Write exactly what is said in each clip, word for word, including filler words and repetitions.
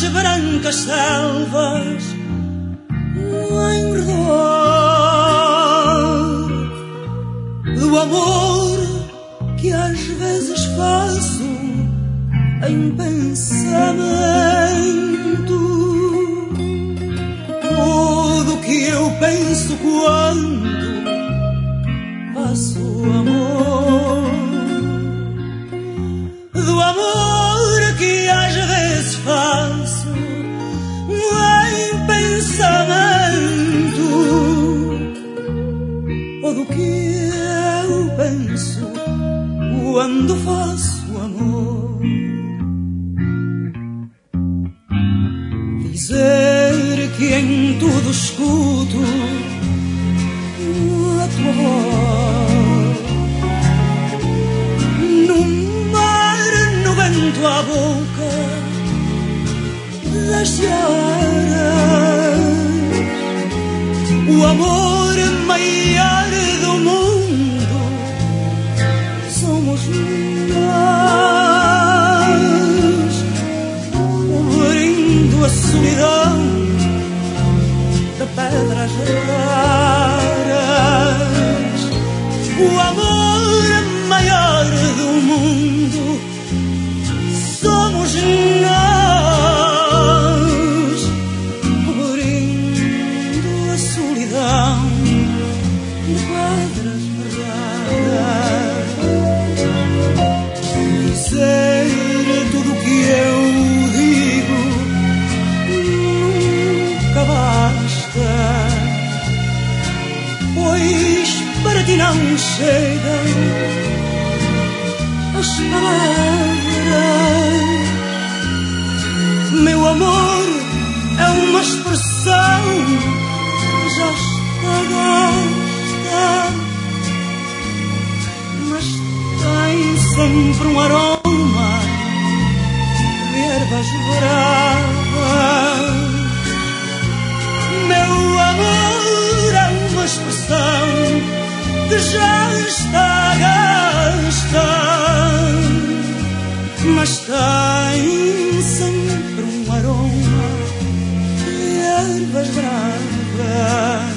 brancas selvas em redor do amor que às vezes faço em pensamento, tudo que eu penso quando faço amor, do amor que às vezes faço em pensamento, ou do que eu penso quando faço amor. Dizer que em tudo escuto a tua voz, no mar, no vento, à boca das searas, o amor maior do mundo somos nós, cobrindo a solidão de pedras raras. O amor maior do mundo somos nós, cobrindo a solidão de pedras raras. Dizer tudo o que eu digo nunca basta, pois para ti não chegam as palavras. Meu amor é uma expressão que já está gasta, mas tem sempre um aroma de ervas bravas. Meu amor é uma expressão que já está gasta, mas tem sempre um aroma de ervas bravas.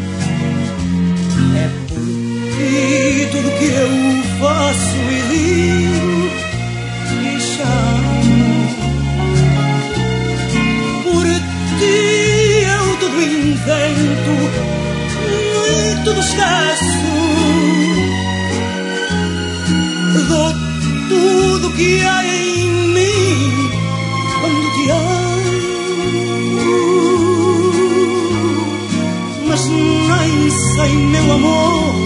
É por ti tudo que eu faço e digo e chamo, por ti eu tudo invento e tudo esqueço. Dou tudo que há em mim quando te amo, mas nem sei, meu amor,